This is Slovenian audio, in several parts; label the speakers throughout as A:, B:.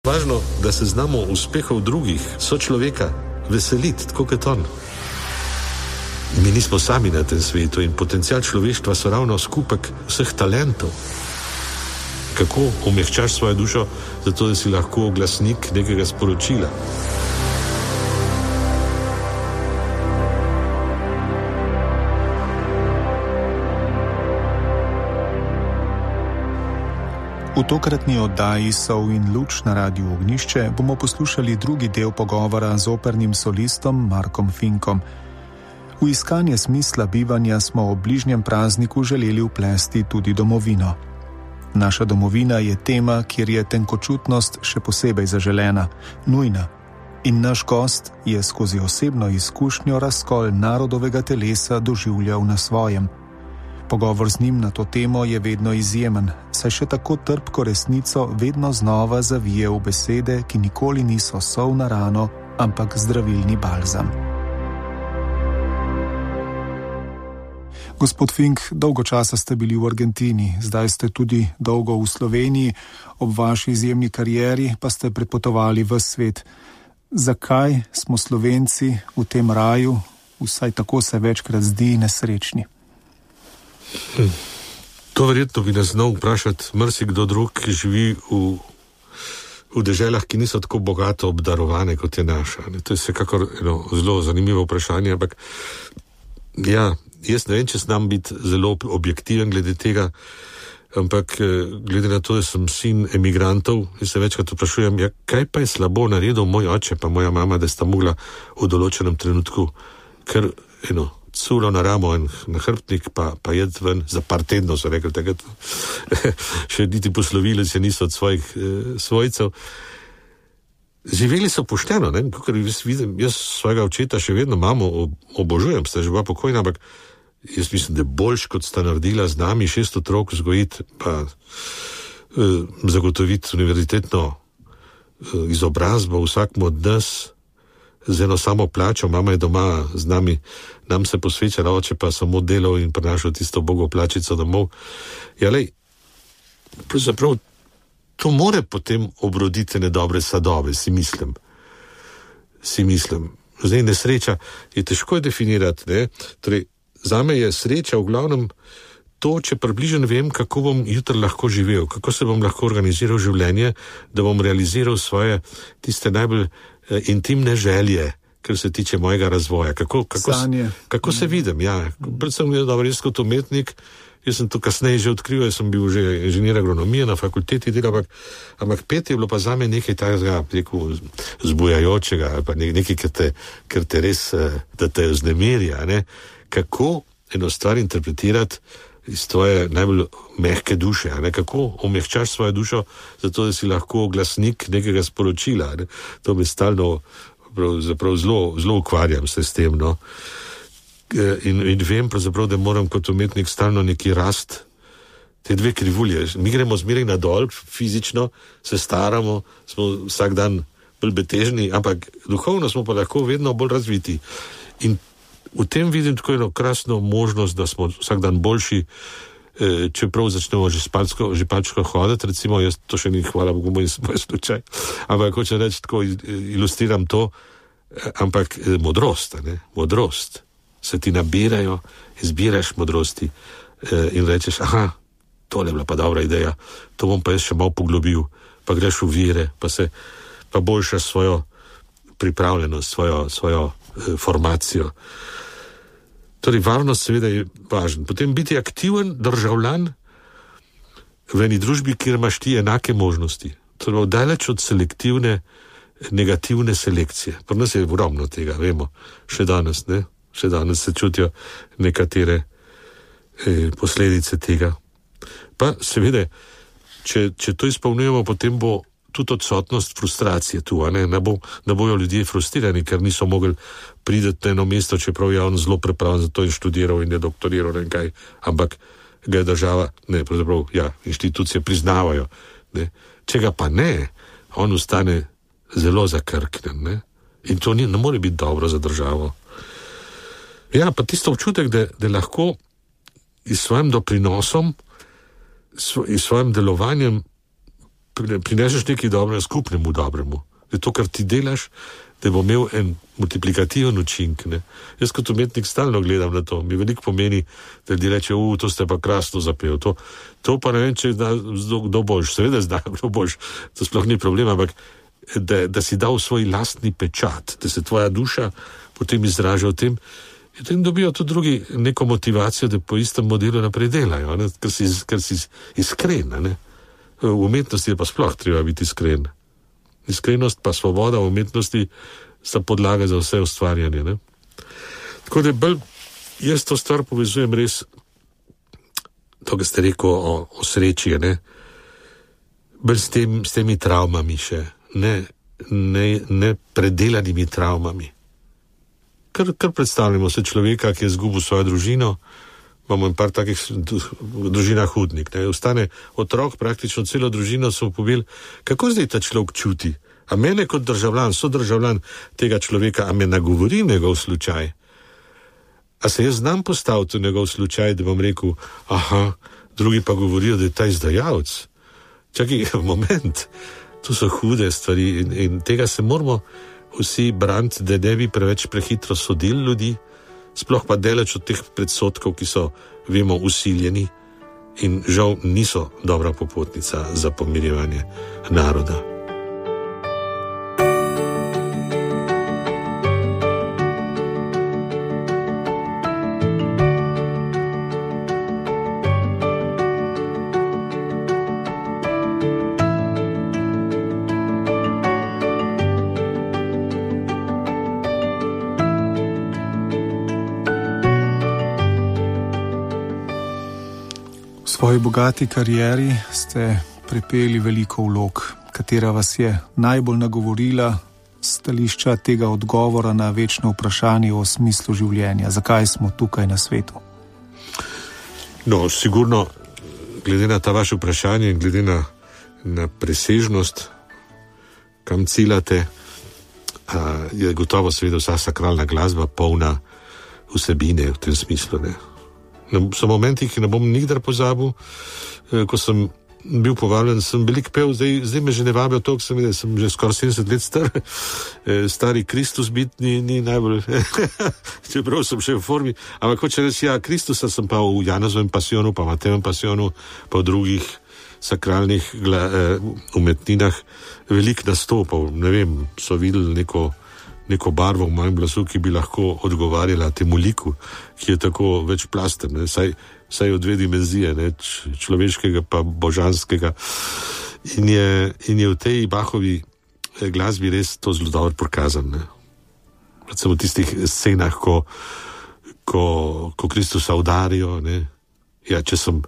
A: Važno, da se znamo uspehov drugih, sočloveka, veseliti, tako kot on. Mi nismo sami na tem svetu in potencial človeštva so ravno skupek vseh talentov. Kako omehčaš svojo dušo, zato da si lahko glasnik nekega sporočila.
B: V tokratni oddaji Sol in luč na Radiu Ognjišče bomo poslušali drugi del pogovora z opernim solistom Markom Finkom. V iskanje smisla bivanja smo ob bližnjem prazniku želeli vplesti tudi domovino. Naša domovina je tema, kjer je tenkočutnost še posebej zaželena, nujna. In naš gost je skozi osebno izkušnjo razkol narodovega telesa doživljal na svojem. Pogovor z njim na to temo je vedno izjemen, saj še tako trpko resnico vedno znova zavije v besede, ki nikoli niso sol na rano, ampak zdravilni balzam. Gospod Fink, dolgo časa ste bili v Argentini, zdaj ste tudi dolgo v Sloveniji, ob vaši izjemni karieri pa ste prepotovali ves svet. Zakaj smo Slovenci v tem raju, vsaj tako se večkrat zdi, nesrečni?
A: To verjetno bi nas znal vprašati marsikdo drug, ki živi v deželah, ki niso tako bogato obdarovane, kot je naša. To je vsekakor zelo zanimivo vprašanje, ampak ja, jaz ne vem, če znam biti zelo objektiven glede tega, ampak glede na to, da sem sin emigrantov in se večkrat vprašujem, ja, kaj pa je slabo naredil moj oče pa moja mama, da sta mogla v določenem trenutku, ker culo na ramo in na hrbtnik, pa jed ven za par tednov, so rekli, takrat še niti poslovili se niso od svojih svojcev. Živeli so pošteno, ne, kakor vidim, jaz svojega očeta še vedno mamo obožujem, sta že bila pokojna, ampak jaz mislim, da je boljš, kot sta naredila z nami 6 otrok vzgojiti, pa zagotoviti univerzitetno izobrazbo vsakmu od nas, z eno samo plačo, mama je doma z nami, nam se posvečala, oče pa samo delal in prinašal tisto bogo plačico domov. Ja, lej, pravzaprav to more potem obroditi nedobre sadove, si mislim. Zdaj, nesreča je težko definirati, ne? Torej, zame je sreča v glavnem to, če približno vem, kako bom jutri lahko živel, kako se bom lahko organiziral življenje, da bom realiziral svoje tiste najbolj intimne želje, kar se tiče mojega razvoja. Kako se vidim, ja. Predvsem je dobro, jaz kot umetnik, jaz sem to kasneje že odkril, jaz sem bil že inženir agronomije na fakulteti dela, ampak pet je bilo pa zame nekaj takega, rekel, zbujajočega, ali pa nekaj, ker te res, da te vznemirja, ne. Kako eno stvar interpretirati iz tvoje najbolj mehke duše, ne? Kako omehčaš svojo dušo, zato da si lahko glasnik nekega sporočila. Ne? To me stalno zelo ukvarjam se s tem. No? In vem pravzaprav, da moram kot umetnik stalno neki rast, te dve krivulje. Mi gremo zmeraj nadol, fizično, se staramo, smo vsak dan bolj betežni, ampak duhovno smo pa lahko vedno bolj razviti. In v tem vidim tako eno krasno možnost, da smo vsak dan boljši, čeprav začnemo že palčko hoditi, recimo, jaz to še ni, hvala Bogu, moj slučaj, ampak hoče reči, tako ilustriram to, ampak modrost, ne? Modrost, se ti nabirajo, izbiraš modrosti in rečeš, aha, tole je bila pa dobra ideja, to bom pa jaz še malo poglobil, pa greš v vire, pa boljšaš svojo pripravljenost, svojo formacijo. Torej, varnost seveda je važen. Potem biti aktiven državljan v eni družbi, kjer imaš ti enake možnosti. Torej, daleč od selektivne, negativne selekcije. Pri nas je ogromno tega, vemo, še danes, ne? Še danes se čutijo nekatere posledice tega. Pa seveda, če to izpolnjujemo, potem bo tudi odsotnost frustracije tu, ne bojo ljudje frustrirani, ker niso mogli priti na eno mesto, čeprav je on zelo pripravljen za to in študiral in je doktoriral in kaj, ampak ga je država, inštitucije priznavajo. Ne. Če ga pa ne, on ostane zelo zakrknen, ne. In to ne more biti dobro za državo. Ja, pa tisto občutek, da lahko s svojim doprinosom, s svojim delovanjem prineseš nekaj dobrega skupnemu dobremu. Je to, kar ti delaš, da bo imel en multiplikativen učink. Ne? Jaz kot umetnik stalno gledam na to. Mi veliko pomeni, da ljudje reče, to ste pa krasno zapel. To pa ne vem, če kdo boš. Seveda zna, kdo boš. To sploh ni problem, ampak da si dal svoj lastni pečat, da se tvoja duša potem izraža v tem, in potem dobijo tudi drugi neko motivacijo, da po istem modelu naprej delajo, ne? Ker si iskren. Ne? V umetnosti je pa sploh treba biti iskren. Iskrenost pa svoboda v umetnosti sta podlaga za vse ustvarjanje. Ne? Tako da jaz to stvar povezujem res, to, kar ste rekel o sreči, ne? Bolj s temi travmami še, ne predelanimi travmami. Kar predstavljamo se človeka, ki je izgubil svojo družino, imamo en par takih družinah hudnik, ne, ostane otrok, praktično celo družino so pobili, kako zdaj ta človek čuti? A mene kot državljan, sodržavljan tega človeka, a me nagovori njegov slučaj? A se jaz znam postaviti v njegov slučaj, da bom rekel, drugi pa govorijo, da je ta izdajalec. Čakaj, moment, to so hude stvari in tega se moramo vsi braniti, da ne bi preveč prehitro sodili ljudi, sploh pa daleč od teh predsodkov, ki so, vemo, usiljeni in žal niso dobra popotnica za pomirjevanje naroda.
B: V svoji bogati karieri ste prepeli veliko vlog, katera vas je najbolj nagovorila stališča tega odgovora na večno vprašanje o smislu življenja. Zakaj smo tukaj na svetu?
A: No, sigurno, glede na ta vaše vprašanje in glede na presežnost, kam ciljate, je gotovo seveda vsa sakralna glasba polna vsebine v tem smislu, ne. So momenti, ki ne bom nikdar pozabil, ko sem bil povabljen, sem veliko pel, zdaj me že ne vabijo toliko, sem že skoraj 70 let star, stari Kristus biti ni najbolj, čeprav sem še v formi, ampak hoče reči, Kristusa sem pa v Janezovem pasijonu, pa Matejevem pasijonu, pa v drugih sakralnih umetninah veliko nastopov, ne vem, so videli neko barvo v mojem glasu, ki bi lahko odgovarjala temu liku, ki je tako večplasten, saj od dve dimenzije, ne, človeškega pa božanskega. In je v tej Bachovi glasbi res to zelo dobro prikazano. Predvsem v tistih scenah, ko Kristusa udarijo. Ne. Ja, če sem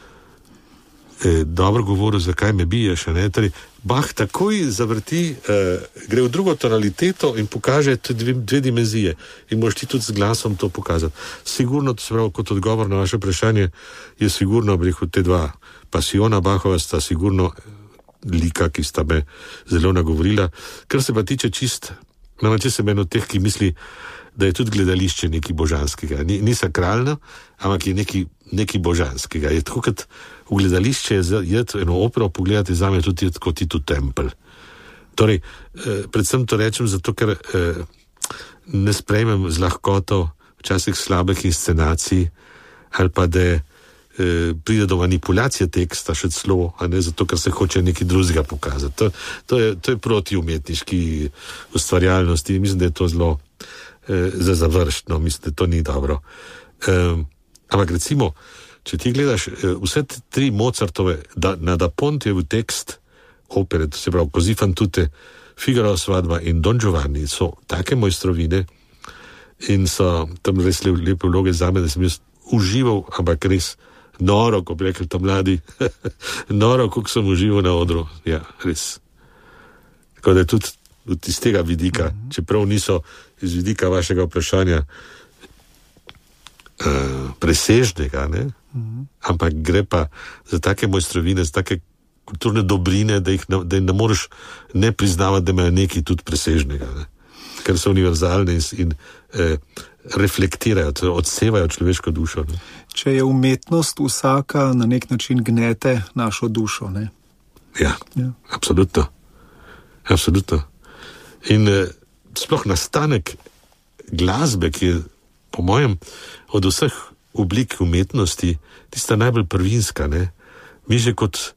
A: dobro govoril, zakaj me biješ, ne, torej Bach takoj zavrti, gre v drugo tonaliteto in pokaže dve dimenzije. In moraš ti tudi z glasom to pokazati. Sigurno, to se pravi, kot odgovor na vaše vprašanje, je sigurno, te dva pasijona Bachova sta sigurno lika, ki sta me zelo nagovorila. Kar se pa tiče če sem en od teh, ki misli, da je tudi gledališče nekaj božanskega. Ni sakralno, ampak je nekaj božanskega. Je tako, kot v gledališče je eno opero pogledati zame tudi kot iti v tempelj. Torej, predvsem to rečem zato, ker ne sprejmem z lahkoto včasih slabih inscenacij ali pa da pride do manipulacije teksta še celo, a ne zato, ker se hoče nekaj drugega pokazati. To je proti umetniški ustvarjalnosti. Mislim, da je to zelo za završno. Mislim, da to ni dobro. Ampak recimo, če ti gledaš vse tri Mozartove, na Da Pontejev tekst opere, to se pravi Così fan tutte, Figaro svadba in Don Giovanni, so take mojstrovine in so tam res lepe vloge zame, da sem jaz užival, ampak res noro, ko bi rekli tam mladi, noro, koliko sem užival na odru. Ja, res. Tako da je tudi iz tega vidika, čeprav niso iz vidika vašega vprašanja presežnega, ne? Ampak gre pa za take mojstrovine, za take kulturne dobrine, da ne moreš ne priznavati, da imajo nekaj tudi presežnega, ne? Ker so univerzalne in reflektirajo, odsevajo človeško dušo. Ne?
B: Če je umetnost vsaka na nek način gnete našo dušo, ne?
A: Ja. Absolutno. In sploh nastanek glasbe, ki je po mojem od vseh oblik umetnosti tista najbolj prvinska, ne? Mi že kot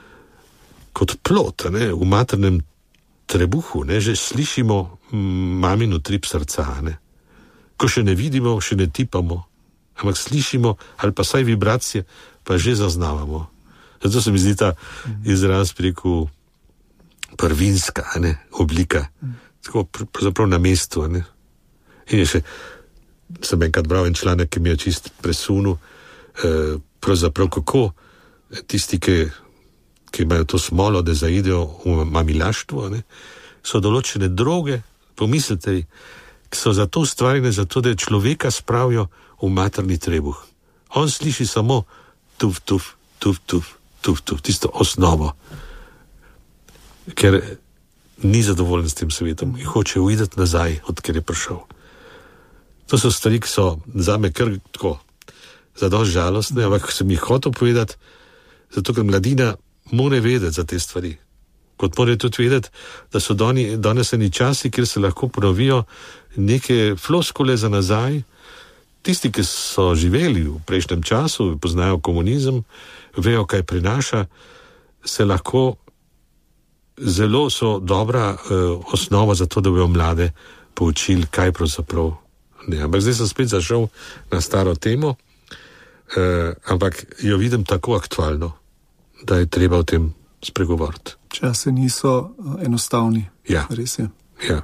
A: plod, ne? V maternem trebuhu, ne? Že slišimo mamino utrip srca, ne? Ko še ne vidimo, še ne tipamo, ampak slišimo ali pa saj vibracije, pa že zaznavamo. Zato se mi zdi ta izraz preko prvinska, ne? Oblika, tako pravzaprav na mestu, ne? In je še, sem enkrat bral en članek, ki mi je čist presunil, pravzaprav kako tisti, ki imajo to smolo, da zaidejo v mamilaštvo, ne? So določene droge, pomislite, ki so zato ustvarjene, zato da človeka spravijo v materni trebuh. On sliši samo tuf, tuf, tuf, tuf, tuf, tuf, tisto osnovo, ker ni zadovoljen s tem svetom in hoče uideti nazaj, odkjer je prišel. To so stvari, ki so zame kar tako zadosti žalostne, ampak sem jih hotel povedati, zato ker mladina mora vedeti za te stvari. Kot mora tudi vedeti, da so doneseni časi, kjer se lahko ponovijo neke floskule za nazaj. Tisti, ki so živeli v prejšnjem času, poznajo komunizem, vejo, kaj prinaša, se lahko zelo so dobra osnova za to, da bojo mlade poučili, kaj pravzaprav ne. Ampak zdaj sem spet zašel na staro temo, ampak jo vidim tako aktualno, da je treba o tem spregovoriti.
B: Časi niso enostavni.
A: Ja.
B: Res je.
A: Ja.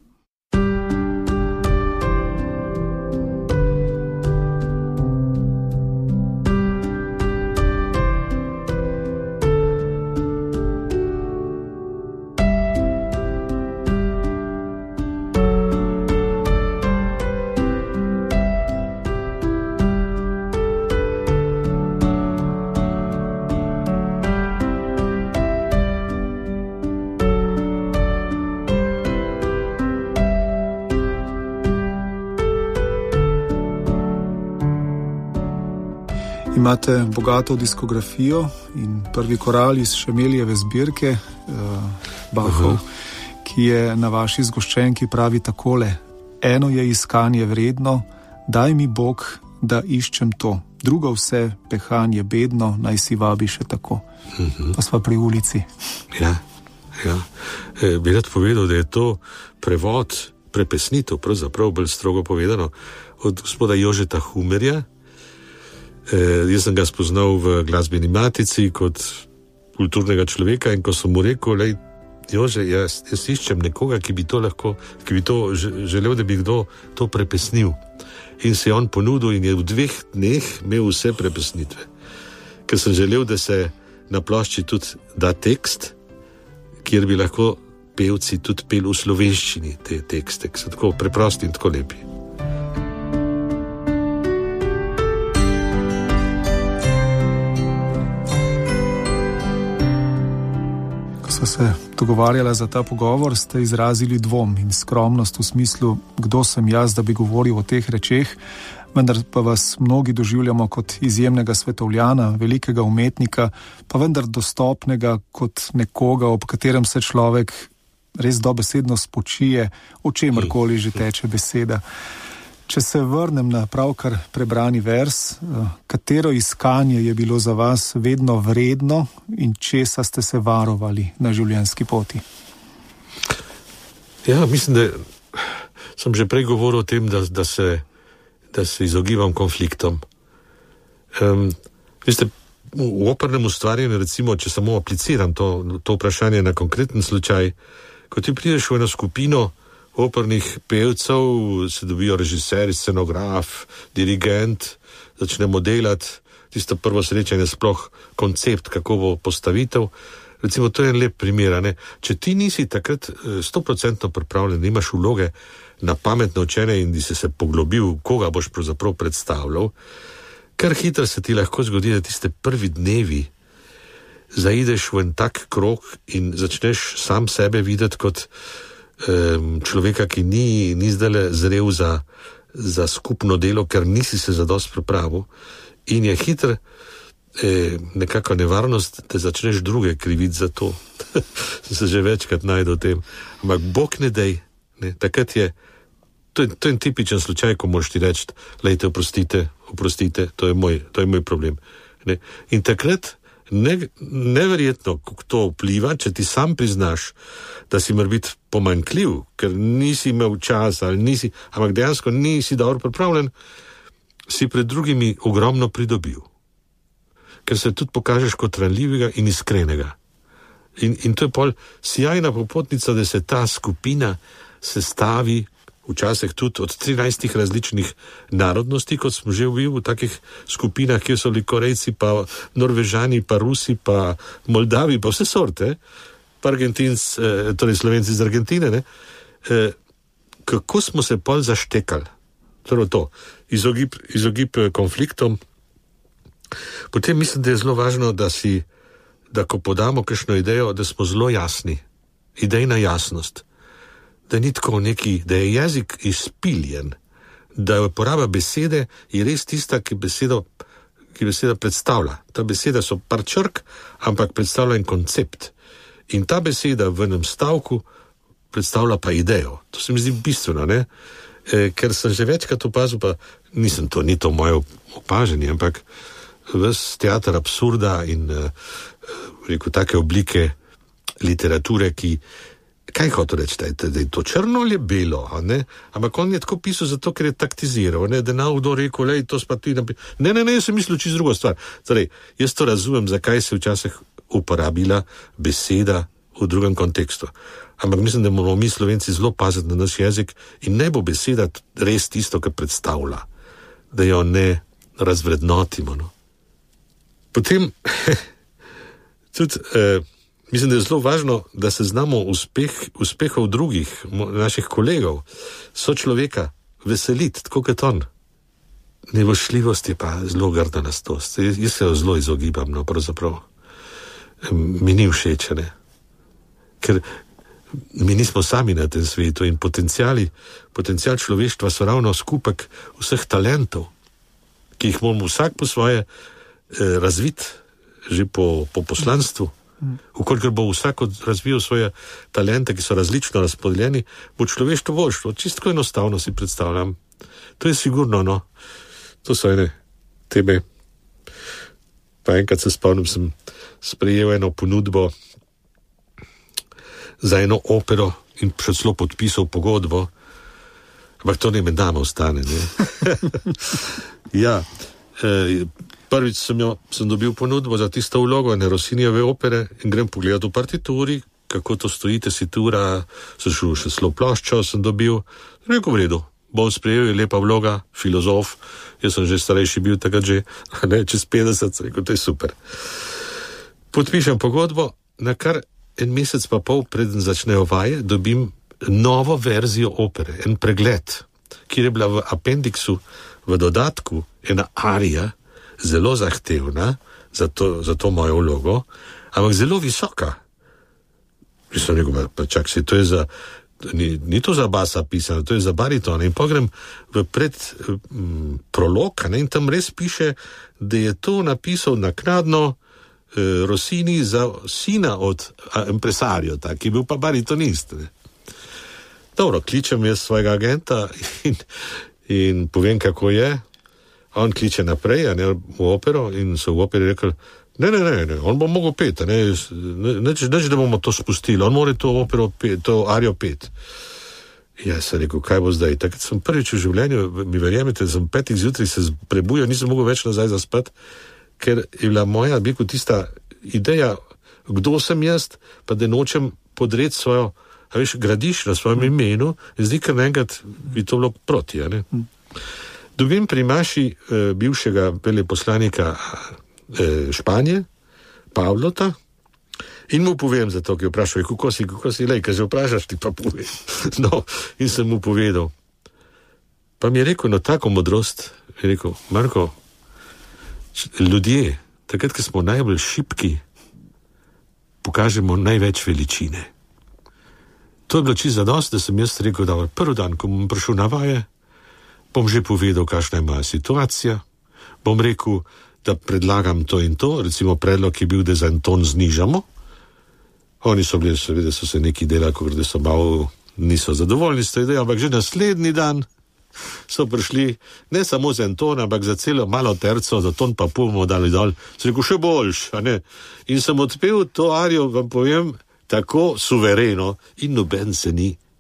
B: Imate bogato diskografijo in prvi koral iz Šemelijeve zbirke Bachov, ki je na vaši zgoščenki pravi takole: eno je iskanje vredno, daj mi Bog, da iščem to, drugo vse pehanje bedno, naj si vabi še tako. Pa sva pri ulici.
A: Ja. Bi rad povedal, da je to prevod, prepesnitev, pravzaprav bolj strogo povedano, od gospoda Jožeta Humerja. Jaz sem ga spoznal v glasbeni matici kot kulturnega človeka in ko sem mu rekel, lej, Jože, jaz iščem nekoga, ki bi to želel, da bi kdo to prepesnil. In se je on ponudil in je v 2 dneh imel vse prepesnitve. Ker sem želel, da se na plošči tudi da tekst, kjer bi lahko pevci tudi peli v slovenščini te tekste, ki so tako preprosti in tako lepi.
B: Ko se dogovarjala za ta pogovor, ste izrazili dvom in skromnost v smislu, kdo sem jaz, da bi govoril o teh rečeh, vendar pa vas mnogi doživljamo kot izjemnega svetovljana, velikega umetnika, pa vendar dostopnega kot nekoga, ob katerem se človek res dobesedno spočije, o čemerkoli že teče beseda. Če se vrnem na pravkar prebrani vers, katero iskanje je bilo za vas vedno vredno in česa ste se varovali na življenjski poti?
A: Ja, mislim, da sem že prej govoril o tem, da se izogibam konfliktom. Veste, v opernem ustvarjanju, recimo, če samo apliciram to vprašanje na konkreten slučaj, ko ti prideš v eno skupino opernih pevcev, se dobijo režiser, scenograf, dirigent, začnemo delati, tisto prvo srečanje, sploh koncept, kako bo postavitev. Recimo, to je en lep primer, ne? Če ti nisi takrat 100% pripravljen, imaš vloge na pametno učenje in si se poglobil, koga boš pravzaprav predstavljal, kar hitro se ti lahko zgodi, da tiste prvi dnevi zaideš v en tak krog in začneš sam sebe videti kot človeka, ki ni zdaj zrel za skupno delo, ker nisi se zadosti pripravil in je hitro nekako nevarnost, da začneš druge kriviti za to. Sem se že večkrat najdel v tem. Ampak Bog ne dej, ne, takrat je, to je en tipičen slučaj, ko moraš ti reči, lejte, oprostite, to je moj problem. Ne. In takrat neverjetno, kako to vpliva, če ti sam priznaš, da si mora biti pomanjkljiv, ker nisi imel časa, ampak dejansko nisi dobro pripravljen, si pred drugimi ogromno pridobil. Ker se tudi pokažeš kot ranljivega in iskrenega. In to je pol sjajna popotnica, da se ta skupina sestavi včasih tudi od 13 različnih narodnosti, kot smo že bili v takih skupinah, kjer so bili Korejci, pa Norvežani, pa Rusi, pa Moldavi, pa vse sorte, pa Argentinci, torej Slovenci iz Argentine, ne? Kako smo se pol zaštekali, torej to, izogib konfliktom. Potem mislim, da je zelo važno, da ko podamo kakšno idejo, da smo zelo jasni, idejna jasnost. Da ni tako neki, da je jezik izpiljen, da je uporaba besede je res tista, ki beseda predstavlja. Ta beseda so par črk, ampak predstavlja en koncept. In ta beseda v enem stavku predstavlja pa idejo. To se mi zdi bistveno, ne? Ker sem že večkrat opazil, pa ni to moje opaženje, ampak ves teater absurda in rekel, take oblike literature, ki kaj hotel reči, da je to črno ali belo, ne? Ampak on je tako pisal zato, ker je taktiziral, ne? Da je kdo rekel, lej, to spa ti napisal. Ne, sem mislil čisto drugo stvar. Torej, jaz to razumem, zakaj se včasih uporabila beseda v drugem kontekstu. Ampak mislim, da moramo mi Slovenci zelo paziti na naš jezik in ne bo beseda res tisto, kar predstavlja, da jo ne razvrednotimo. No? Potem, tudi, mislim, da je zelo važno, da se znamo uspehov drugih, naših kolegov, sočloveka, veseliti, tako kot on. Nevošljivost je pa zelo grda nastost. Jaz se jo zelo izogibam, no, pravzaprav. Mi ni všeč, ne. Ker mi nismo sami na tem svetu in potencial človeštva so ravno skupek vseh talentov, ki jih moramo vsak po svoje razviti, že po poslanstvu. Vkolikor bo vsak razvijal svoje talente, ki so različno razpodeljeni, bo človeštvo boljšo. Čisto enostavno si predstavljam. To je sigurno, no. To so ene teme. Pa enkrat se spomnim, sem sprejel eno ponudbo za eno opero in še celo podpisal pogodbo, ampak to ne med nama ostane, ne. Ja, prvič sem dobil ponudbo za tisto vlogo ene Rossinijeve opere in grem pogledat v partituri, kako to stoji, tesitura, sem šel še celo ploščo, sem dobil, rekel v redu, bom sprejel, je lepa vloga, filozof, jaz sem že starejši bil takrat že, ne, čez 50, rekel, to je super. Podpišem pogodbo, na kar en mesec pa pol preden začnejo vaje, dobim novo verzijo opere, en pregled, kjer je bila v apendiksu, v dodatku, ena arija, zelo zahtevna za to mojo vlogo, ampak zelo visoka. Jaz sem rekel, pa čak si, to je za, ni to za basa pisano, to je za bariton. In pogrem v prolog, ne, in tam res piše, da je to napisal naknadno Rossini za sina od impresarja, ki je bil pa baritonist. Ne. Dobro, kličem jaz svojega agenta in povem, kako je. On kliče naprej, ne, v opero in so v operi rekli, ne, on bo mogel pet, neč, da bomo to spustili, on mora to opero pet, to arijo pet. Ja, sem rekel, kaj bo zdaj? Takrat sem prvič v življenju, mi verjamete, sem 5 zjutraj se prebujal, nisem mogel več nazaj zaspati, ker je bila moja, bi rekel, tista ideja, kdo sem jaz, pa da nočem podreti svojo, a veš, gradiš na svojem imenu in zdi, ker naenkrat bi to bilo proti, ne? Dobim pri Maši bivšega veleposlanika Španije, Pavlota, in mu povem za to, ki je vprašal, kako si, lej, kaj že vprašaš, ti pa povej. No, in sem mu povedal. Pa mi je rekel, no, tako modrost, je rekel, Marko, ljudje, takrat, ko smo najbolj šibki, pokažemo največ veličine. To je bilo čisto zadost, da sem jaz rekel, da prvi dan, ko bom prišel na vaje, bom že povedal, kakšna je moja situacija, bom rekel, da predlagam to in to, recimo predlog je bil, da za en ton znižamo. Oni so bili, seveda so se neki delali, da so malo niso zadovoljni s to idejo, ampak že naslednji dan so prišli ne samo za en ton, ampak za celo malo terco, za ton pa pol bomo dali dol. So rekel, še boljš, a ne? In sem odpel to arijo, vam povem, tako suvereno in noben se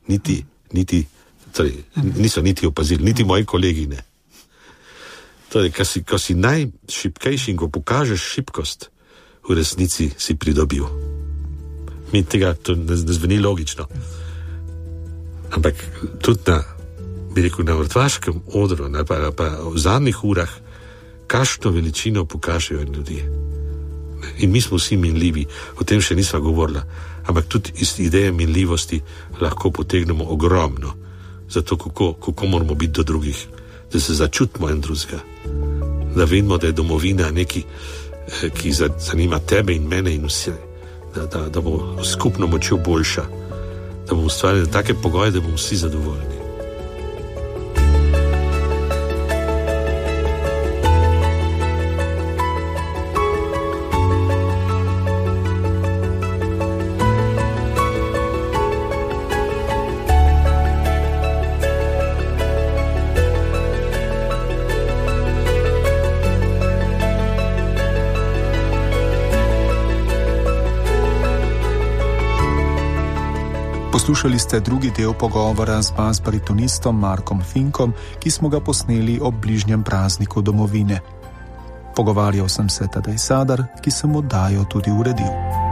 A: niso niti opazili, niti moji kolegi ne. Torej, ko si najšibkejši in ko pokažeš šibkost, v resnici si pridobil. Mi tega, to ne zveni logično. Ampak tudi na vrtvaškem odru, pa v zadnjih urah, kakšno veličino pokažejo ljudje. In mi smo vsi minljivi, o tem še nisva govorila, ampak tudi iz ideje minljivosti lahko potegnemo ogromno, zato kako moramo biti do drugih, da se začutimo en drugega, da vidimo, da je domovina neki, ki zanima tebe in mene in vse, da bo skupno močjo boljša, da bomo ustvarili take pogoje, da bomo vsi zadovoljni.
B: Poslušali ste drugi del pogovora z bas-baritonistom Markom Finkom, ki smo ga posneli ob bližnjem prazniku domovine. Pogovarjal sem se Tadej Sadar, ki sem oddajo tudi uredil.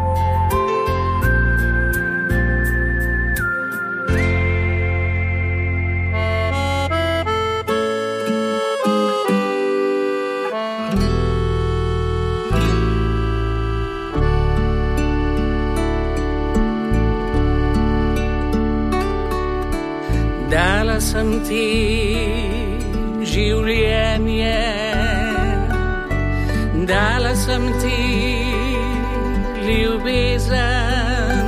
C: Dala sem ti življenje, dala sem ti ljubezen,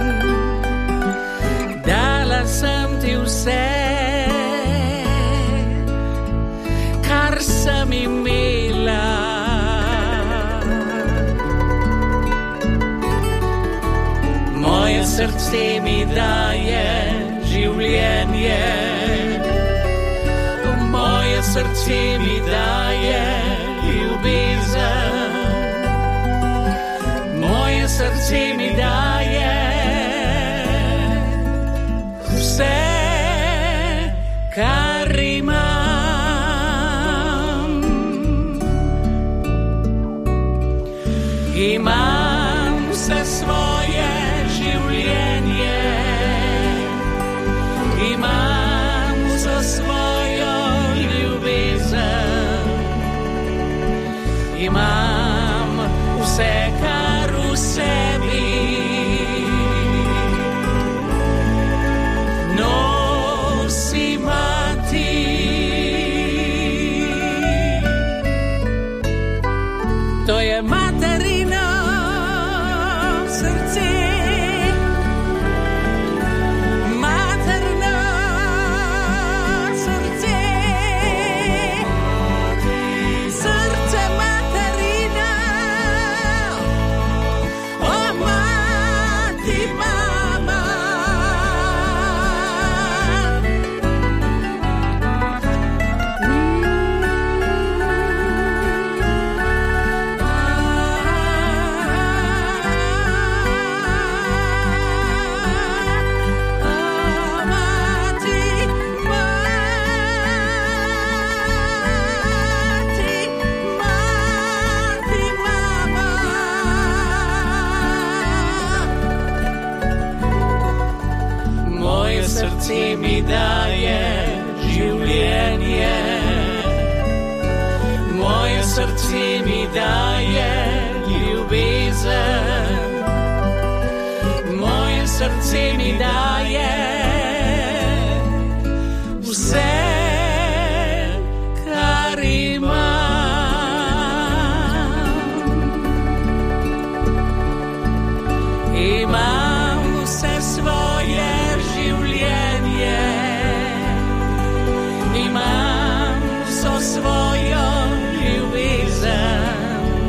C: dala sem ti vse, kar sem imela. Moje srce mi daje življenje, moje srce mi daje ljubezen, moje srce mi daje vse, kar imam. Imam vse svoje življenje, imam vse svojo ljubezen, imam vse, kar v sebi nosi mati. To je materino srce, srce mi daje življenje, moje srce mi daje ljubezen, moje srce mi daje vse, kar imam. Imam vse svoje življenje, imam vso svojo ljubezen,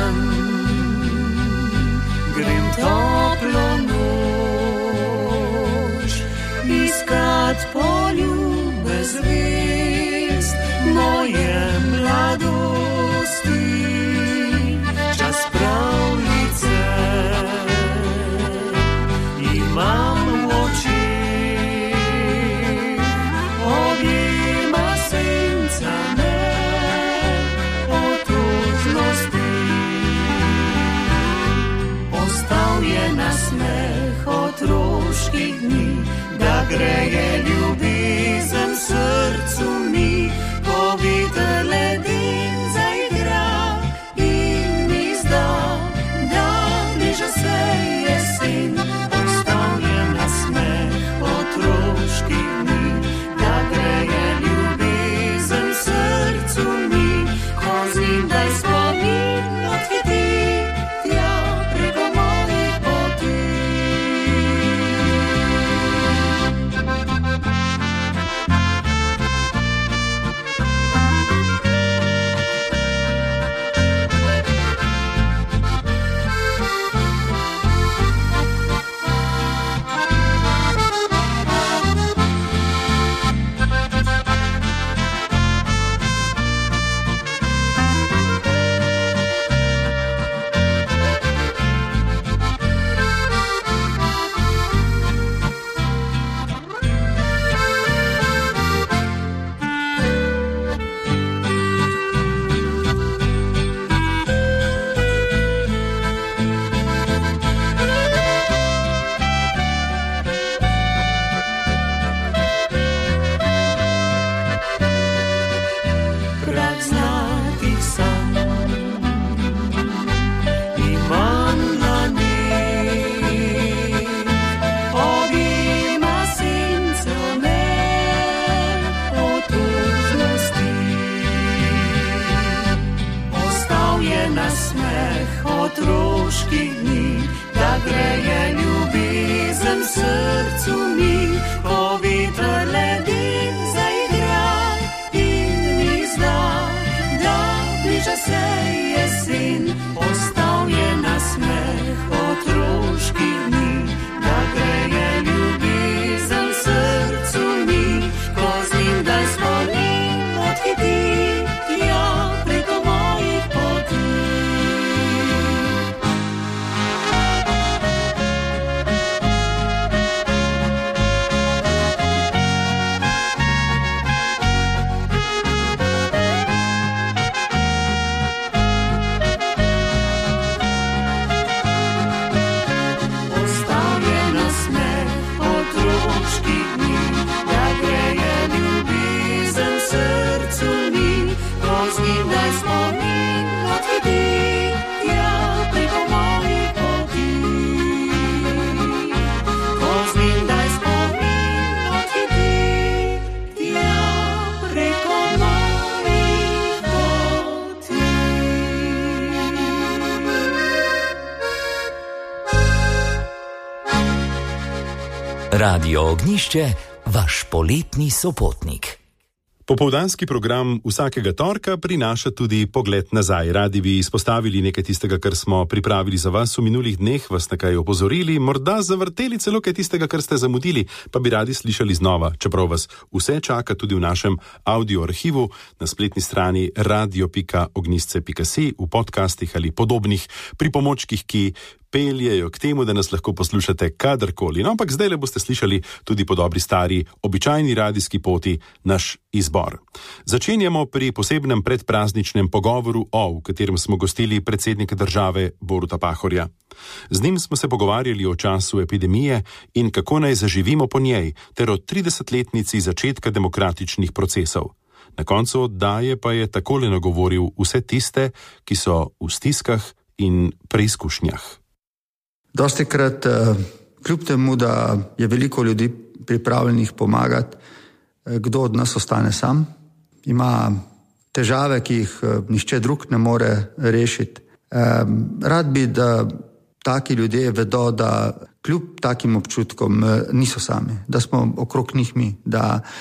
C: dan, grem toplo noč, iskat poljube zvezd moje mladosti, čas pravljice imam v očeh, objema senca me otužnosti. Ostal je nasmeh otroških dni, da greje ljubezen srcu mi, ko veter ledin zaigra in mi zda, da bliža se jesen. Ostal je nasmeh otroških dni, da greje ljubezen srcu mi, ko zindaj spomin odhiti tja preko mojih poti. Prah zlatih sanj imam dlaneh, objema senca me otužnosti. Ostal je nasmeh otroških dni, da greje ljubezen srcu mi, ko veter ledin zaigra in mi zda, da bliža se jesen. Ostal je nasmeh otroških dni, da greje ljubezen srcu mi, ko zindaj spomin odhiti tja preko mojih poti. Ostal je nasmeh otroških dni, da greje ljubezen srcu mi, ko zindaj spomin odhiti tja preko mojih poti. Ko zindaj spomin odhiti tja preko mojih poti.
D: Radio Ognišče, vaš poletni sopotnik.
E: Popoldanski program vsakega torka prinaša tudi pogled nazaj. Radi bi izpostavili nekaj tistega, kar smo pripravili za vas v minulih dneh, vas nekaj opozorili, morda zavrteli celo kaj tistega, kar ste zamudili, pa bi radi slišali znova, čeprav vas vse čaka tudi v našem audio arhivu na spletni strani radio.ognisce.si, v podcastih ali podobnih pripomočkih, ki peljejo k temu, da nas lahko poslušate kadarkoli. No, ampak zdaj le boste slišali tudi po dobri stari, običajni radijski poti naš izbor. Začenjamo pri posebnem predprazničnem pogovoru v katerem smo gostili predsednika države Boruta Pahorja. Z njim smo se pogovarjali o času epidemije in kako naj zaživimo po njej, ter o 30-letnici začetka demokratičnih procesov. Na koncu oddaje pa je takole nagovoril vse tiste, ki so v stiskah in preizkušnjah.
F: Dostikrat, kljub temu, da je veliko ljudi pripravljenih pomagati, kdo od nas ostane sam, ima težave, ki jih nihče drug ne more rešiti. Rad bi, da taki ljudje vedo, da kljub takim občutkom niso sami, da smo okrog njih mi, da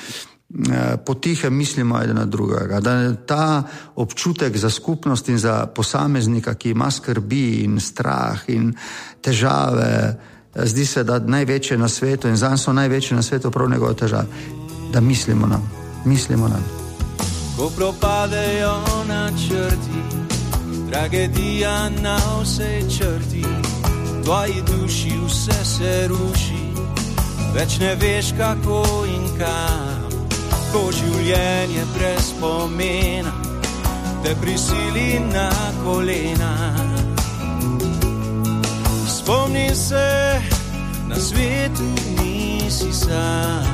F: potihem mislimo eden na drugega, da ta občutek za skupnost in za posameznika, ki ima skrbi in strah in težave, zdi se, da največje na svetu in zanj so največje na svetu prav njegove težave, da mislimo nam.
G: Ko propadejo načrti, tragedija na vsej črti, tvoji duši vse se ruši, več ne veš kako in kam, ko življenje brez pomena te prisili na kolena. Spomni se, na svetu nisi sam.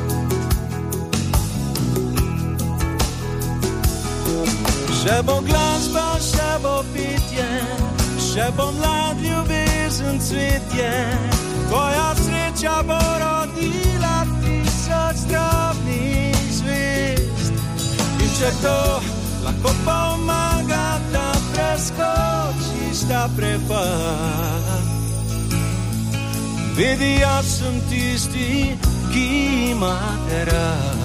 G: Še bo glasba, še bo pitje, še bo mlad ljubezen cvetje, tvoja sreča bo rodila 1000 drobnih zvezd. In če to lahko pomaga, da preskočiš ta prepad, vedi, jaz sem tisti, ki imate rad.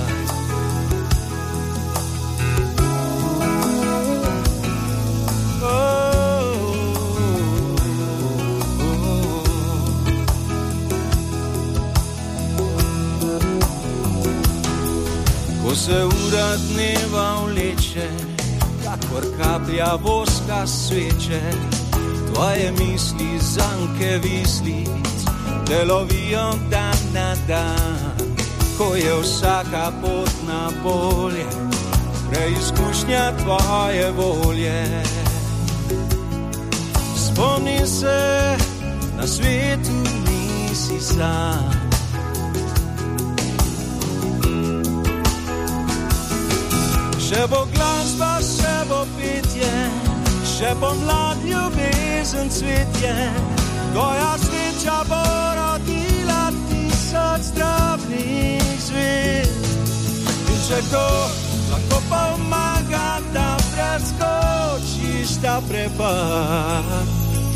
G: Ko se ura dneva vleče, kakor kaplja voska sveče, tvoje misli zanke vislic te lovijo dan na dan. Ko je vsaka pot na bolje, preizkušnja tvoje volje. Spomni se, na svetu nisi sam. Še bo glasba, še bo petje, še bo mlad ljubezen cvetje, tvoja sreča bo rodila 1000 drobnih zvezd. In če to lahko pomaga, da preskočiš ta prepad,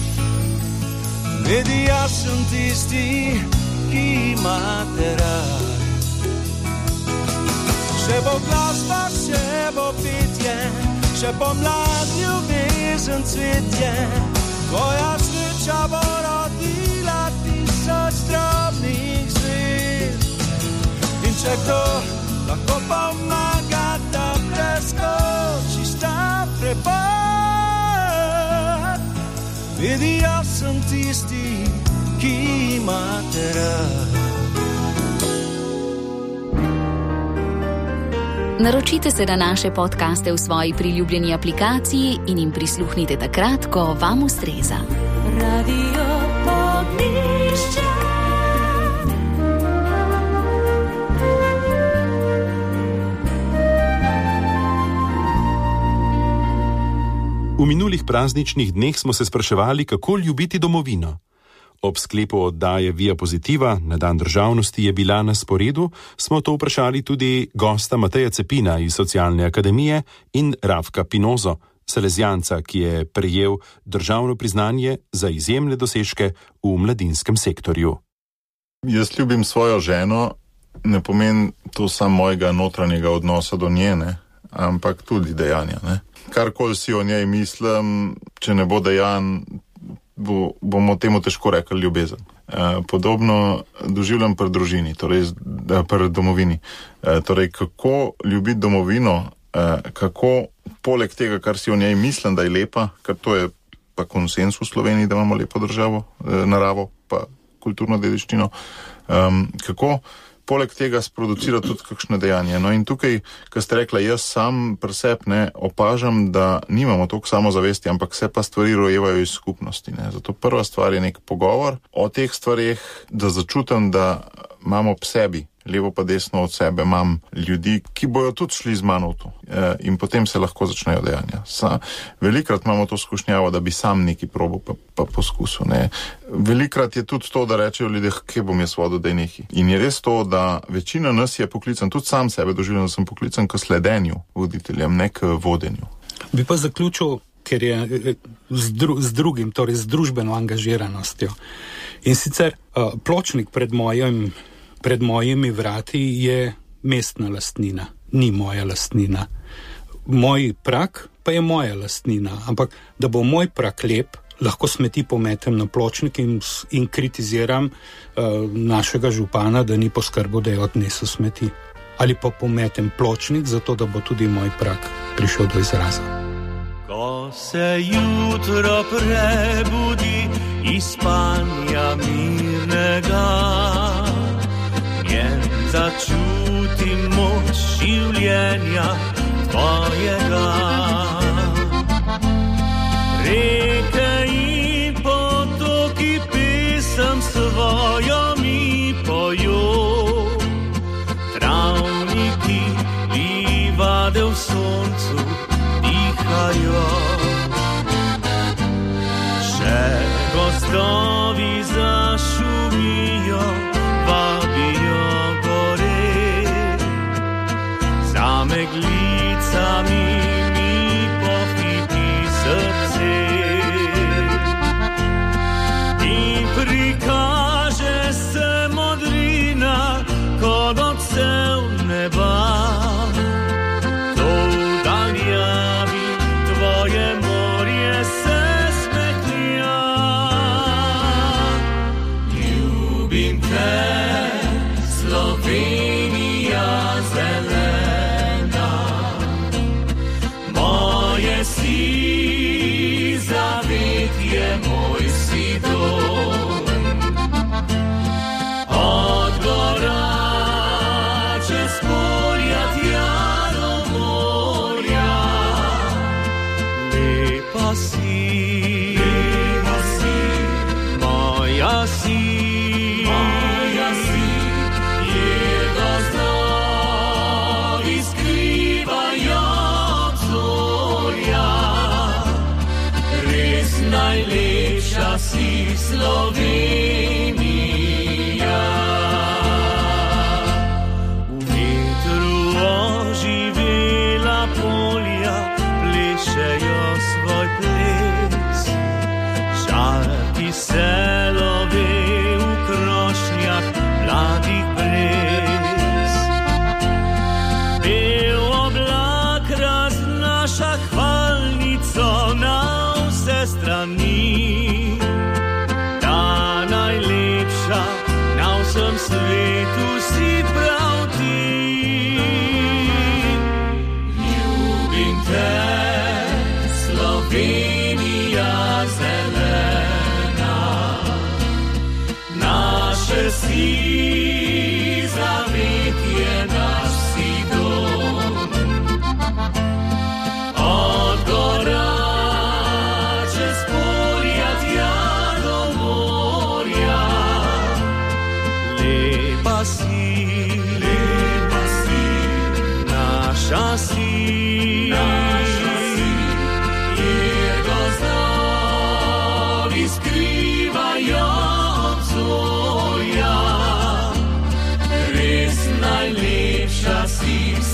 G: vedi, jaz sem tisti, ki imate rad. Še bo glasba, še bo petje, še bo mlad ljubezen cvetje, tvoja sreča bo rodila 1000 drobnih zvezd. In če to lahko pomaga, da preskočiš ta prepad, vedi, jaz sem tisti, ki imate rad.
H: Naročite se na naše podcaste v svoji priljubljeni aplikaciji in jim prisluhnite takrat, ko vam ustreza.
C: Radio Ognjišče.
E: V minulih prazničnih dneh smo se spraševali, kako ljubiti domovino. Ob sklepu oddaje Via Positiva na dan državnosti je bila na sporedu, smo to vprašali tudi gosta Mateja Cepina iz Socialne akademije in Rafka Pinozo, salezijanca, ki je prejel državno priznanje za izjemne dosežke v mladinskem sektorju.
I: Jaz ljubim svojo ženo, ne pomeni to samo mojega notranjega odnosa do njene, ampak tudi dejanja. Karkoli si o njej mislim, če ne bo dejan, bomo temu težko rekli ljubezen. Podobno doživljam pri družini, torej pri domovini. Torej, kako ljubiti domovino, kako poleg tega, kar si o njej mislim, da je lepa, ker to je pa konsens v Sloveniji, da imamo lepo državo, naravo, pa kulturno dediščino, kako poleg tega sproducira tudi kakšne dejanje. No in tukaj, ko ste rekla, jaz sam pri sebi opažam, da nimamo toliko samozavesti, ampak se pa stvari rojevajo iz skupnosti. Zato prva stvar je nek pogovor o teh stvareh, da začutim, da imam ob sebi, levo pa desno od sebe, imam ljudi, ki bojo tudi šli z mano v to. In potem se lahko začnejo dejanja. Velikrat imamo to skušnjavo, da bi sam neki probal pa poskusil. Velikrat je tudi to, da rečejo ljudje, kje bom jaz vodil, da je neki. In je res to, da večina nas je poklican, tudi sam sebe doživljam, da sem poklican k sledenju voditeljem, ne k vodenju.
J: Bi pa zaključil, ker je z drugim, torej z družbeno angažiranostjo. In sicer pločnik pred mojimi vrati je mestna lastnina, ni moja lastnina. Moj prak pa je moja lastnina, ampak da bo moj prak lep, lahko smeti pometem na pločnik in kritiziram našega župana, da ni poskrbel, da je odnesel smeti. Ali pa pometem pločnik, zato da bo tudi moj prak prišel do izraza.
G: Ko se jutro prebudi iz spanja mirnega, njen začutim moč življenja tvojega. Reke in potoki pesem svojo mi pojo, travniki livade v soncu dihajo. Še gozdovi zašumijo, vabijo gore, za meglicami mi pohiti srce. In prikaže se modrina kot odsev neba, to daljavi tvoje morje se smehlja. Ljubim te, Slovenija zelena, moje si zavetje, moj si dom. Od gora čez polja tja do morja, lepa si, moja si, je gozdovi skrivajo obzorja, res najlepša si Slovenija. V vetru oživela polja plešejo svoj ples, žarki se love v krošnjah mladih brez. Bel oblak raznaša hvalnico na vse strani, ta najlepša na vsem svetu si prav ti. Ljubim te, Slovenija zelena, naše si zavetje, naš si dom. Od gora čez polja tja do morja, lepa si, naša si, je gozdovi skrivajo obzorja, res najlepša si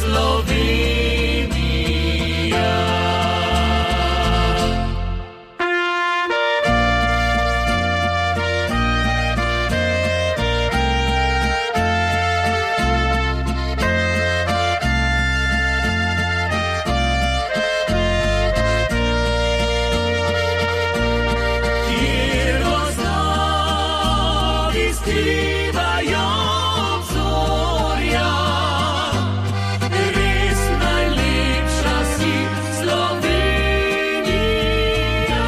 G: Slovenija. Kjer gozdovi skrivajo obzorja, res najlepša si Slovenija.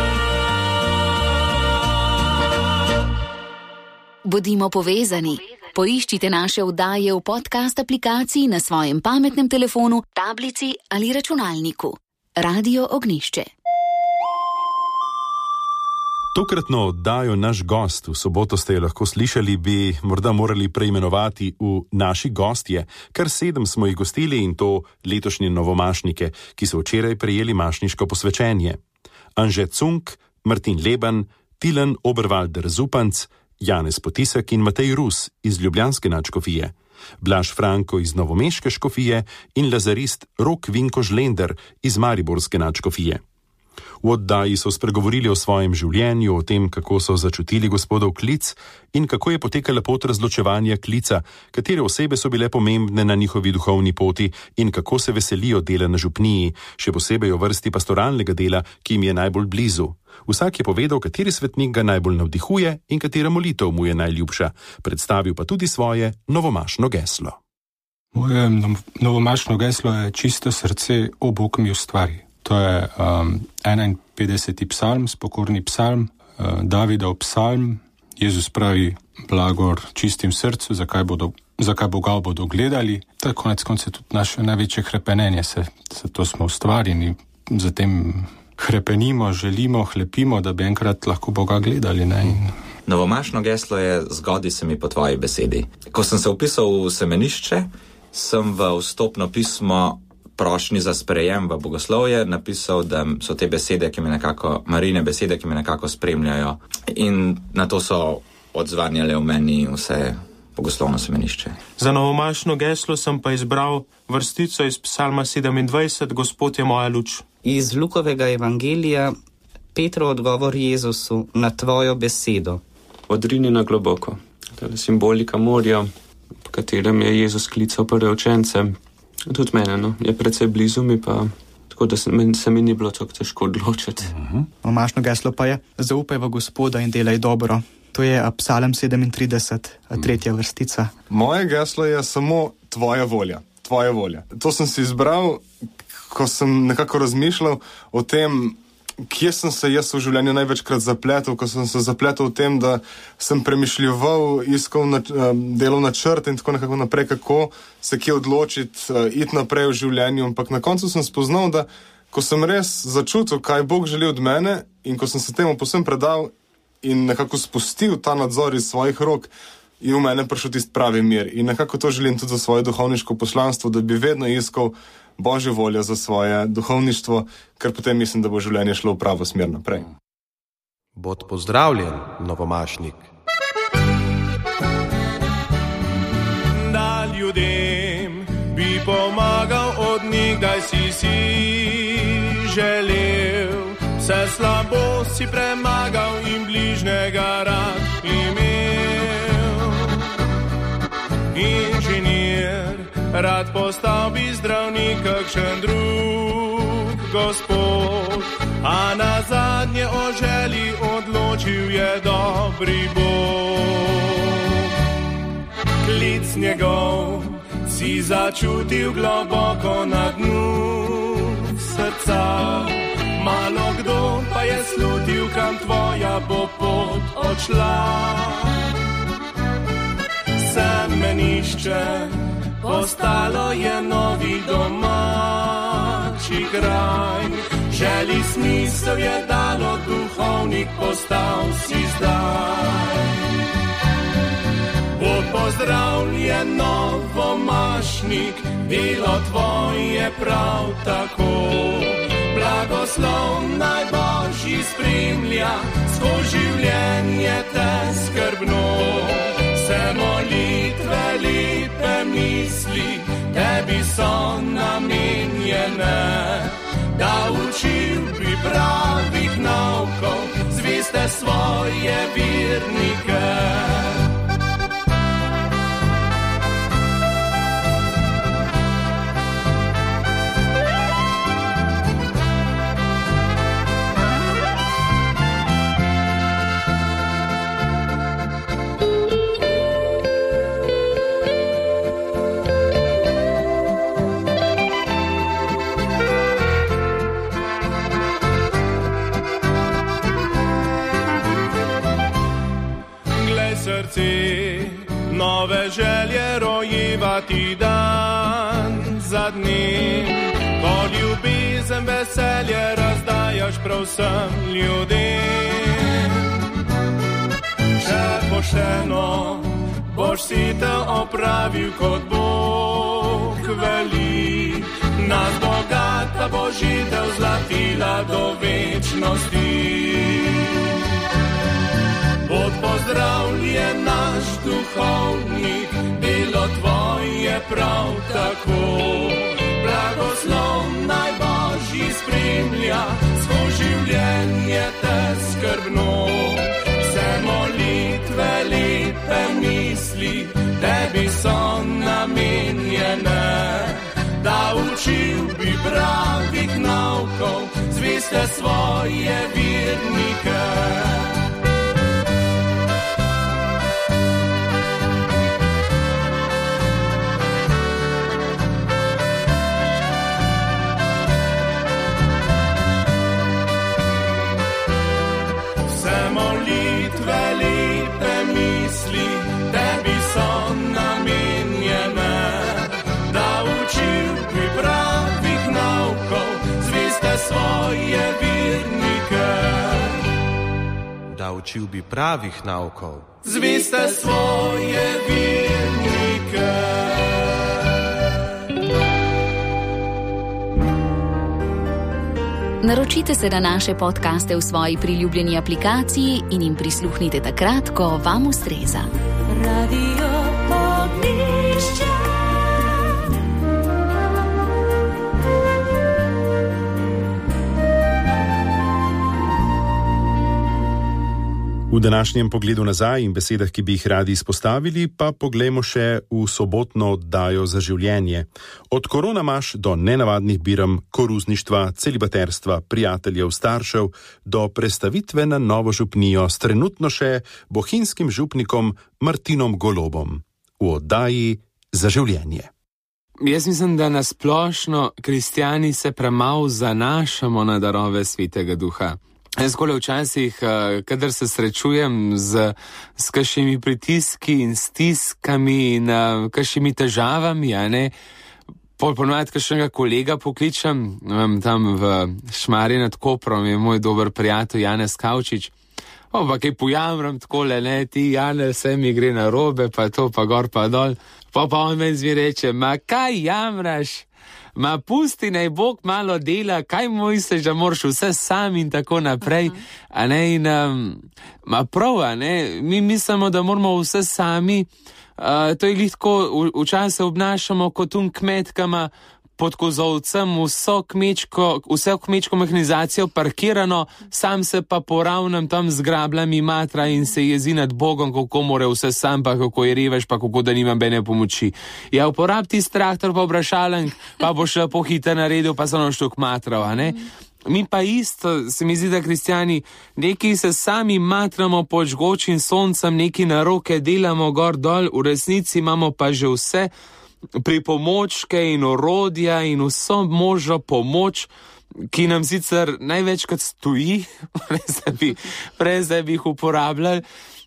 H: Bodimo povezani. Poiščite naše oddaje v podcast aplikaciji na svojem pametnem telefonu, tablici ali računalniku. Radio Ognjišče.
E: Tokratno oddajo Naš gost, v soboto ste jo lahko slišali, bi morda morali preimenovati v Naši gostje. Kar 7 smo jih gostili, in to letošnje novomašnike, ki so včeraj prejeli mašniško posvečenje. Anže Cunk, Martin Leban, Tilen Oberwalder Zupanc, Janez Potisek in Matej Rus iz ljubljanske nadškofije, Blaž Franko iz novomeške škofije in lazarist Rok Vinko Žlender iz mariborske nadškofije. V oddaji so spregovorili o svojem življenju, o tem, kako so začutili Gospodov klic in kako je potekala pot razločevanja klica, katere osebe so bile pomembne na njihovi duhovni poti in kako se veselijo dela na župniji, še posebej o vrsti pastoralnega dela, ki jim je najbolj blizu. Vsak je povedal, kateri svetnik ga najbolj navdihuje in katera molitev mu je najljubša. Predstavil pa tudi svoje novomašno geslo.
J: Moje novomašno geslo je čisto srce, o Bog mi ustvari. To je 51. psalm, spokorni psalm, Davidov psalm. Jezus pravi, blagor čistim srcu, zakaj Boga bodo gledali. To je konec konca tudi naše največje hrepenenje, zato smo ustvarjeni, zatem hrepenimo, želimo, hlepimo, da bi enkrat lahko Boga gledali. Ne?
K: Novomašno geslo je zgodi se mi po tvoji besedi. Ko sem se vpisal v semenišče, sem v vstopno pismo prošnji za sprejem v bogoslovje napisal, da so te besede, Marijine besede, ki me nekako spremljajo. In na to so odzvanjale v meni vse bogoslovno semenišče.
L: Za novomašno geslo sem pa izbral vrstico iz psalma 27, Gospod je moja luč.
M: Iz Lukovega evangelija Petrov odgovor Jezusu na tvojo besedo.
N: Odrini na globoko. To je simbolika morja, po katerem je Jezus klical prve učence. Tudi mene, je precej blizu mi pa, tako da se mi ni bilo tako težko odločiti.
O: Novomašno geslo pa je, zaupaj v Gospoda in delaj dobro. To je psalm 37, tretja vrstica.
P: Moje geslo je samo tvoja volja. Tvoja volja. To sem si izbral, ko sem nekako razmišljal o tem, kje sem se jaz v življenju največkrat zapletel, ko sem se zapletel v tem, da sem premišljeval, iskal delov načrt in tako nekako naprej, kako se kje odločiti, iti naprej v življenju. Ampak na koncu sem spoznal, da ko sem res začutil, kaj Bog želi od mene in ko sem se temu povsem predal in nekako spustil ta nadzor iz svojih rok, je v mene prišel tisti pravi mir. In nekako to želim tudi za svoje duhovniško poslanstvo, da bi vedno iskal Božjo voljo za svoje duhovništvo, ker potem mislim, da bo življenje šlo v pravo smer naprej.
Q: Bod pozdravljen, novomašnik.
G: Da ljudem bi pomagal, od nikdaj si želel, vse slabo si premagal in bližnjega rad imel. Inženir rad postal bi zdravnik, kakšen drug Gospod, a na zadnje o želji odločil je dobri Bog. Klic njegov si začutil globoko na dnu srca, malo kdo pa je slutil, kam tvoja bo pot odšla. Semenišče postalo je novi domači kraj, želi smisel je dalo, duhovnik postal si zdaj. Bog pozdravljen, novomašnik, delo tvoje prav tako. Blagoslov najbožji spremlja, skozi življenje te skrbno. Vse molitve, lepe misli, tebi so namenjene, da učil bi pravih naukov, zveste svoje vernike. Nove želje rojevati dan za dnem, ko ljubezen, veselje razdajaš prav vsem ljudem. Če pošteno boš si te opravil, kot Bog veli, nas bogata božitev zlatila do večnosti. Bod pozdravljen naš duhovnik, delo tvoje prav tako. Blagoslov najbožji spremlja, skozi te skrbno. Vse molitve, lepe misli, tebi so namenjene. Da učil bi pravih naukov, zveste svoje vernike. Vse molitve, lepe misli, tebi so namenjene. Da učil bi pravih naukov, zveste svoje vernike.
Q: Da učil bi pravih naukov,
G: zveste svoje vernike.
H: Naročite se na naše podcaste v svoji priljubljeni aplikaciji in jim prisluhnite takrat, ko vam ustreza.
C: Radio Ognjišče.
E: V današnjem pogledu nazaj in besedah, ki bi jih radi izpostavili, pa poglejmo še v sobotno oddajo Za življenje. Od koronamaš do nenavadnih biram, koruzništva, celibaterstva, prijateljev, staršev, do prestavitve na novo župnijo s trenutno še bohinjskim župnikom Martinom Golobom. V oddaji Za življenje.
R: Jaz mislim, da nasplošno kristjani se premalo zanašamo na darove Svetega Duha. Jaz kole včasih, kadar se srečujem s kakšnimi pritiski in stiskami in kakšnimi težavami, ponovadi kakšnega kolega pokličem, tam v Šmarju nad Koprom je moj dober prijatelj Janez Kavčič. Pa kaj pojamram takole, ti Janez, vse mi gre na robe, pa to, pa gor, pa dol. Pa on meni zvi reče, ma kaj jamraš? Ma pusti, naj Bog malo dela, kaj misliš, da moraš vse sam in tako naprej. Ma prav, mi mislimo, da moramo vse sami, to je lahko včasih obnašamo kot kmetkama pod kozovcem, vse kmečko mehanizacijo parkirano, sam se pa poravnam tam z grablami matra in se jezi nad Bogom, kako more vse sam, pa kako je reveš, pa kako da nimam bene pomoči. Ja, uporab ti traktor pa vprašalen, pa boš pohiter naredil, pa samo štuk matrav, Mi pa isto, se mi zdi, da kristjani, neki se sami matramo pod žgočim soncem, neki na roke delamo gor dol, v resnici imamo pa že vse pripomočke in orodja in vso možno pomoč, ki nam sicer največkrat stoji, brez da bi jih uporabljali.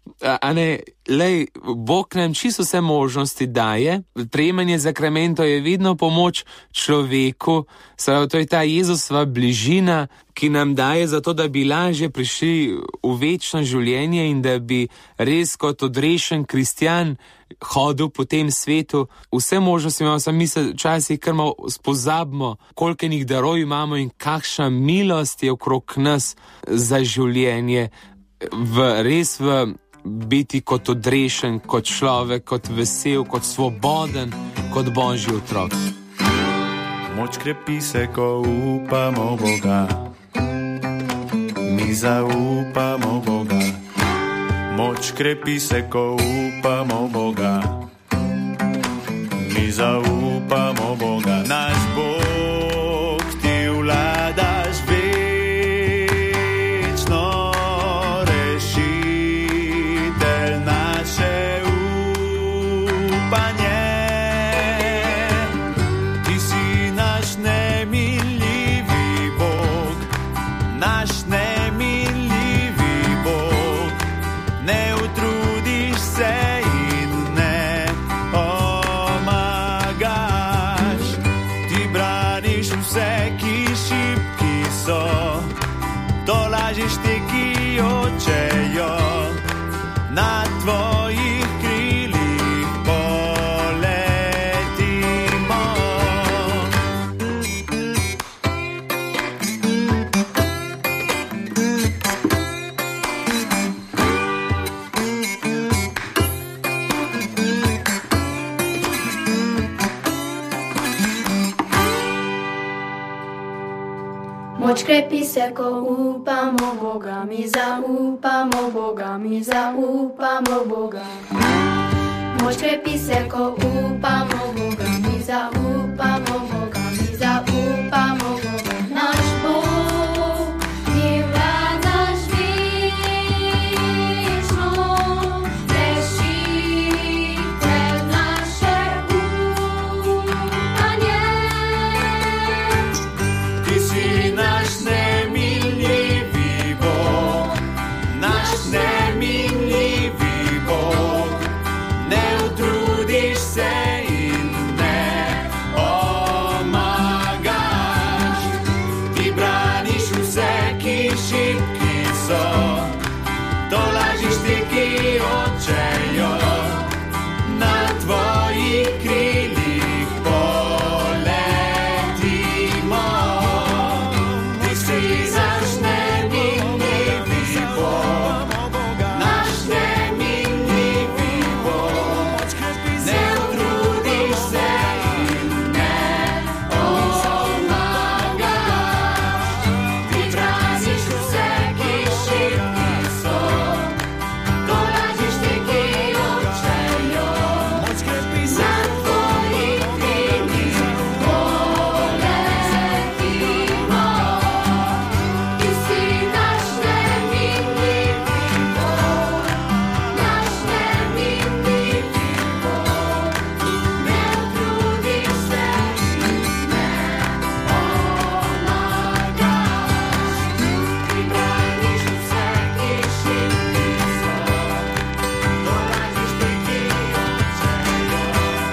R: Bog nam čisto vse možnosti daje, prejemanje zakramentov je vedno pomoč človeku, to je ta Jezusova bližina, ki nam daje zato, da bi lažje prišli v večno življenje in da bi res kot odrešen kristjan hodil po tem svetu. Vse možnosti imamo, samo mi se včasih kar malo spozabimo, koliko njih darov imamo in kakšna milost je okrog nas za življenje, res biti kot odrešen, kot človek, kot vesel, kot svoboden, kot Božji otrok.
S: Moč krepi se, ko upamo Boga. Mi zaupamo Boga. Moč krepi se, ko upamo Boga. Mi zaupamo Boga. Naš Bog, ti vladaš večno, rešitelj naše upanje. Ti si naš nemiljivi Bog, naš nemiljivi Bog. Ne utrudiš se in ne pomagaš.
C: Moč krepi se, ko upamo Boga, mi zaupamo Boga, mi zaupamo Boga. Moč krepi se, ko upamo Boga, mi zaupamo Boga, mi zaupamo Boga. Naš Bog je vladaš večno, rešitelj naše upanje.
S: Ti si naš nemiljivi Bog, naš nemiljivi Bog. Ne utrudiš se in ne omagaš. Ti braniš vse, ki šibki so. Tolažiš ti, ki odčejo. Na tvojih krilih poletimo. Ti si naš nemiljivi Bog, naš nemiljivi Bog. Ne utrudiš se in ne omagaš. Ti braniš vse, ki šibki so. Tolažiš ti, ki odčejo. Na tvojih krilih poletimo. Ti si naš nemiljivi Bog, naš nemiljivi Bog. Ne utrudiš se in ne omagaš. Ti braniš vse, ki šibki so. Tolažiš ti, ki odčejo.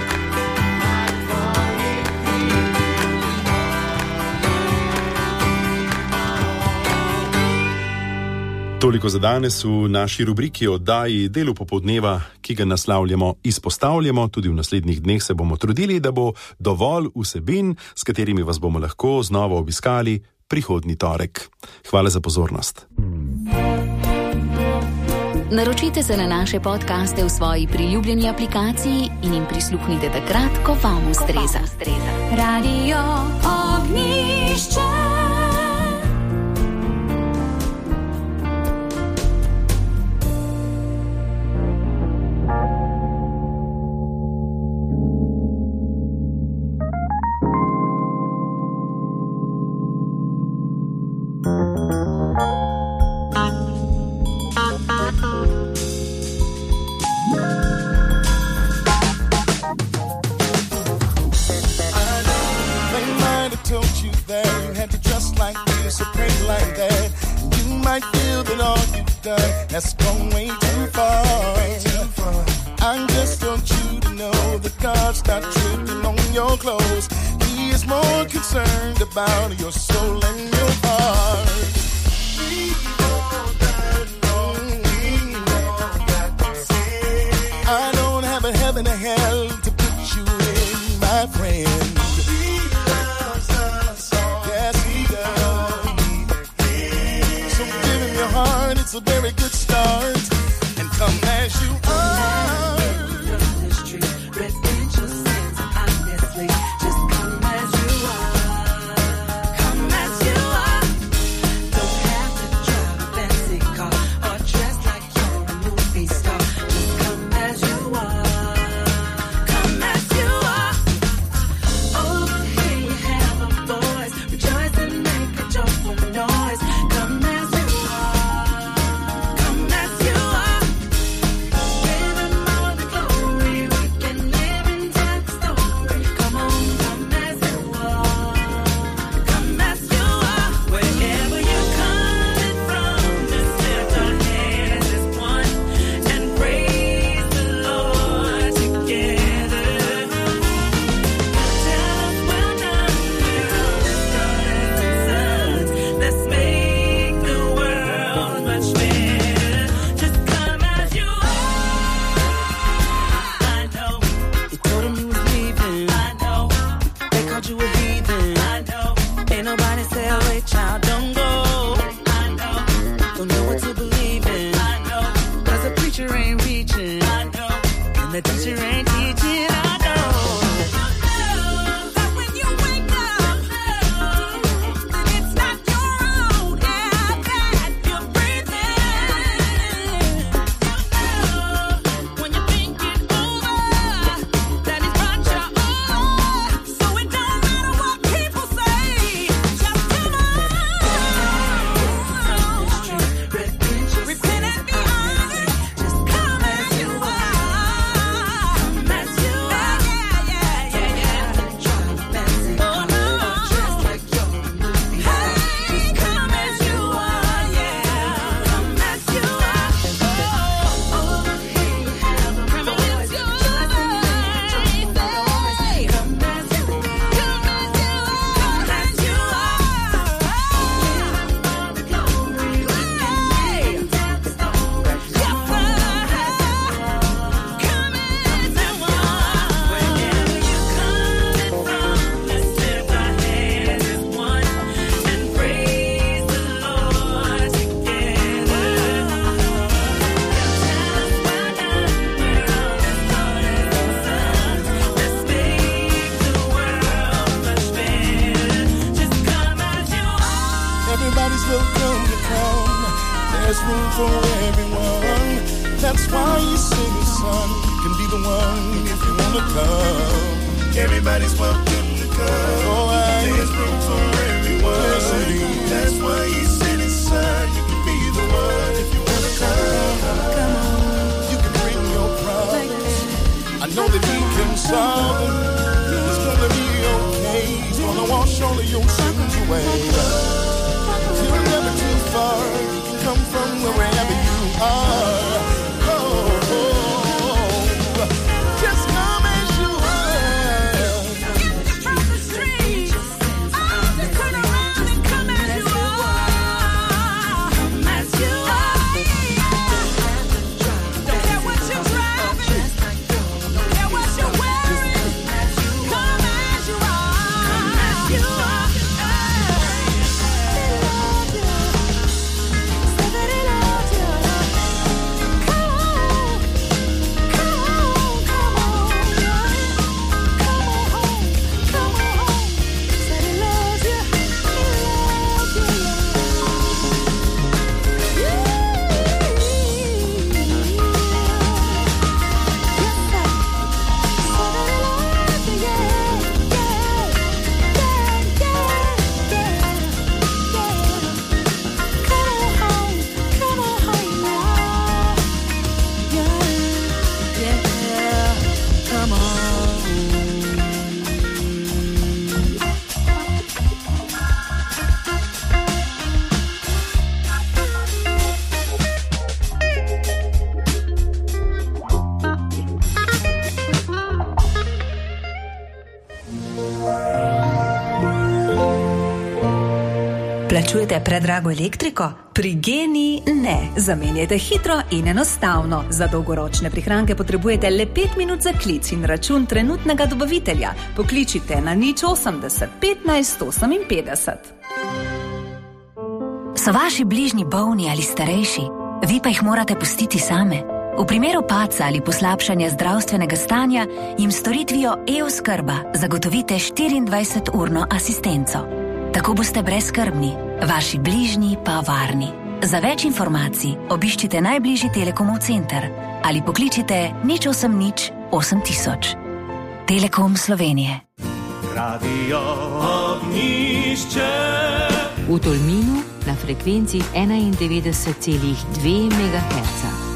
E: Toliko za danes v naši rubriki oddaji Delu popoldneva, ki ga naslavljamo, izpostavljamo. Tudi v naslednjih dneh se bomo trudili, da bo dovolj vsebin, s katerimi vas bomo lahko znova obiskali prihodnji torek. Hvala za pozornost.
H: Naročite se na naše podcaste v svoji priljubljeni aplikaciji in jim prisluhnite takrat, ko vam ustreza.
C: Radio Ognjišče.
T: They might have told you that you had to dress like this or pray like that. You might feel that all you've done has gone way too far. I just want you to know that God's not tripping on your clothes. He is more concerned about your soul and your heart. I don't have a heaven or hell to put you in, my friend. Yes, he does. So give him your heart, it's a very good start. And come as you are.
S: The teacher ain't teaching, I know. But when you wake up, then it's not your
T: That's why you sing it, son. You can be the one if you wanna come. Everybody's welcome to come. Oh, there's room for everyone. Yes, that's why you sing it, son. You can be the one if you wanna come. Come on. You can bring your problems. I know that he can solve them. It's gonna be okay. He's gonna wash all of your sins away. You're never too far. You can come from wherever you are. Just come as you are. From the streets, I'll just turn around and come as you are. Come as you are. Don't care what you're driving. Don't care what you're wearing. Come as you are. Come as you are.
U: Plačujete predrago elektriko? Pri Geni ne. Zamenjajte hitro in enostavno. Za dolgoročne prihranke potrebujete le 5 minut za klic in račun trenutnega dobavitelja. Pokličite na 080 15 58.
H: So vaši bližnji bolni ali starejši, vi pa jih morate pustiti same. V primeru padca ali poslabšanja zdravstvenega stanja jim storitvijo e-oskrba zagotovite 24-urno asistenco. Tako boste brezskrbni, vaši bližnji pa varni. Za več informacij obiščite najbližji Telekomov center ali pokličite 080 8000. Telekom Slovenije.
G: Radio Ognjišče.
V: V Tolminu na frekvenci 91,2 MHz.